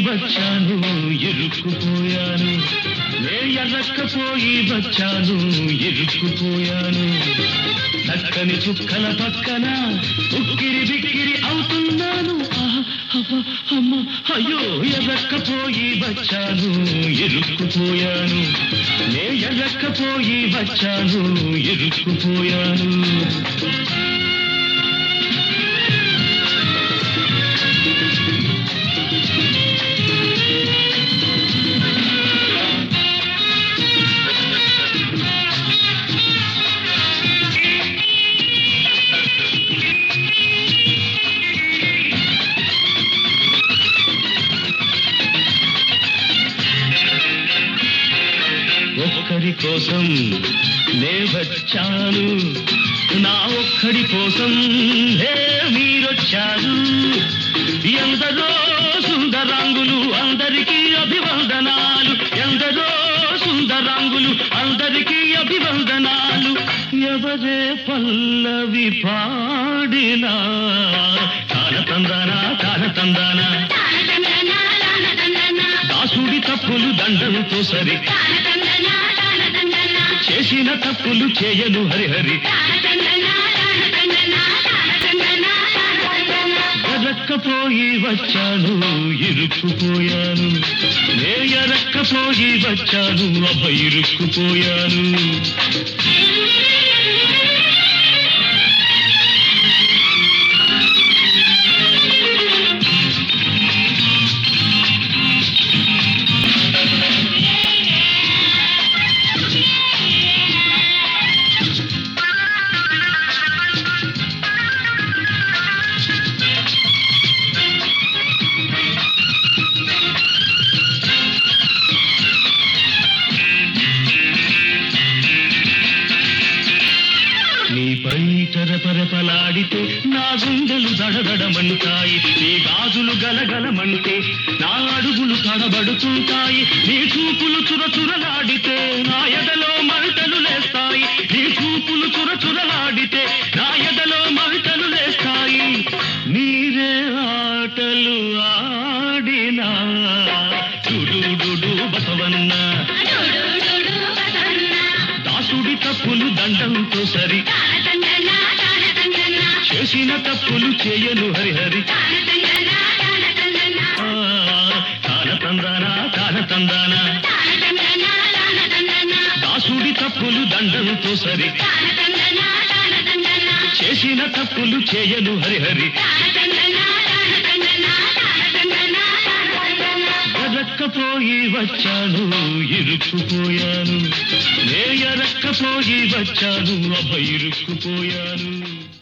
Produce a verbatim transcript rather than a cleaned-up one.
వచ్చాను ఇరుక్కుపోయాను నే ఎర్రక్కపోయి వచ్చాను ఇరుక్కుపోయాను చక్కని చుక్కల పక్కన ఉక్కిరి బిక్కిరి అవుతున్నాను అమ్మ అయ్యో ఎర్రక్కపోయి వచ్చాను ఇరుక్కుపోయాను నే ఎర్రక్కపోయి వచ్చాను ఇరుక్కుపోయాను ఒక్కడి కోసం నే వచ్చాను నా ఒక్కడి కోసం హే మీరొచ్చారు ఎందరో సుందరాంగులు అందరికీ అభివందనాలు ఎందరో సుందరాంగులు అందరికీ అభివందనాలు ఎవరే పల్లవి పాడినా తానతందానా తానతందానా దాసుడి తప్పులు దండంతో సరి చేసిన తప్పులు చేయను హరిహరి ఎరక్కపోయి వచ్చాను ఇరుక్కుపోయాను నే ఎరక్కపోయి వచ్చాను అబ్బ ఇరుక్కుపోయాను నీపై తరపరపలాడితే నా గుండెలు దడదడమంటాయి నీ గాజులు గలగలమంటే నా అడుగులు తడబడుతుంటాయి నీ చూపులు చురచురలాడితే నా ఎదలో మంటలు లేస్తాయి నీ చూపులు చురచురలాడితే నా ఎదలో మంటలు లేస్తాయి నీరే ఆటలు ఆడినా చుడుడు బసవన్న దాసుడి తప్పులు దండంతో సరి చేసిన తప్పులు చేయను హరిహరి తానతందానా తానతందానా దాసుడి తప్పులు దండంతో సరి చేసిన తప్పులు చేయను హరిహరి ఎరక్కపోయి వచ్చాను ఇరుక్కుపోయాను నే ఎరక్కపోయి వచ్చాను అబ్బ ఇరుక్కుపోయాను